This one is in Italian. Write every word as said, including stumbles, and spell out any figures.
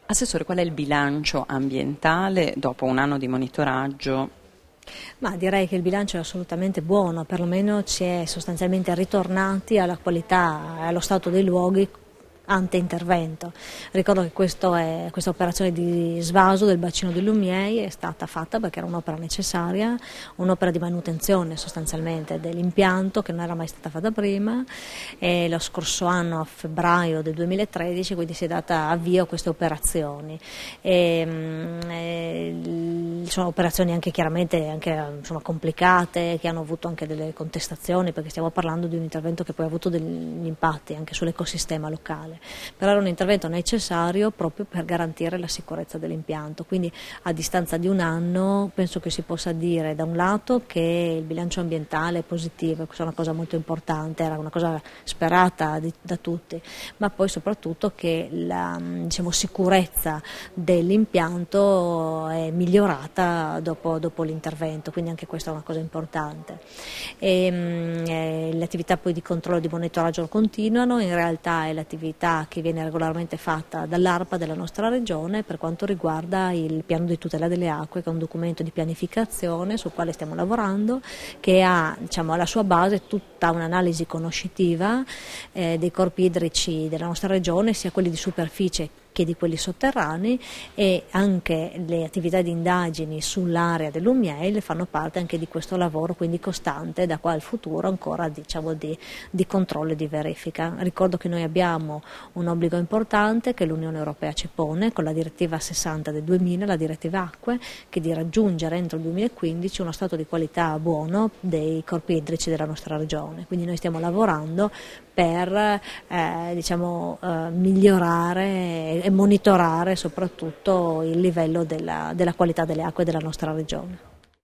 Assessore, qual è il bilancio ambientale dopo un anno di monitoraggio? Ma direi che il bilancio è assolutamente buono, perlomeno ci è sostanzialmente ritornati alla qualità e allo stato dei luoghi ante intervento. Ricordo che questo è, questa operazione di svaso del bacino del Lumiei è stata fatta perché era un'opera necessaria, un'opera di manutenzione sostanzialmente dell'impianto che non era mai stata fatta prima, e lo scorso anno a febbraio del duemilatredici quindi si è data avvio a queste operazioni. E, e, sono operazioni anche chiaramente anche, insomma, complicate, che hanno avuto anche delle contestazioni, perché stiamo parlando di un intervento che poi ha avuto degli impatti anche sull'ecosistema locale. Però era un intervento necessario proprio per garantire la sicurezza dell'impianto, quindi a distanza di un anno penso che si possa dire da un lato che il bilancio ambientale è positivo, questa è una cosa molto importante, era una cosa sperata di, da tutti, ma poi soprattutto che la, diciamo, sicurezza dell'impianto è migliorata dopo, dopo l'intervento, quindi anche questa è una cosa importante. E, eh, le attività poi di controllo e di monitoraggio continuano, in realtà è l'attività che viene regolarmente fatta dall'ARPA della nostra regione per quanto riguarda il piano di tutela delle acque, che è un documento di pianificazione sul quale stiamo lavorando, che ha, diciamo, alla sua base tutta un'analisi conoscitiva eh, dei corpi idrici della nostra regione, sia quelli di superficie che di quelli sotterranei, e anche le attività di indagini sull'area dell'Umiei fanno parte anche di questo lavoro, quindi costante da qua al futuro ancora, diciamo, di, di controllo e di verifica. Ricordo che noi abbiamo un obbligo importante che l'Unione Europea ci pone con la direttiva sessanta del duemila, la direttiva acque, che è di raggiungere entro il duemilaquindici uno stato di qualità buono dei corpi idrici della nostra regione, quindi noi stiamo lavorando per eh, diciamo, eh, migliorare e monitorare soprattutto il livello della, della qualità delle acque della nostra regione.